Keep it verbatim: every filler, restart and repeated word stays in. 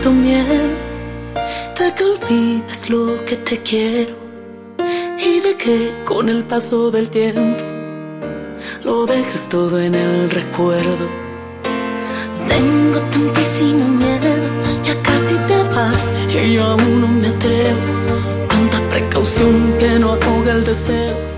siento miedo de que olvides lo que te quiero y de que con el paso del tiempo lo dejes todo en el recuerdo. Tengo tantísimo miedo, ya casi te vas y yo aún no me atrevo. Tanta precaución que no ahoga el deseo.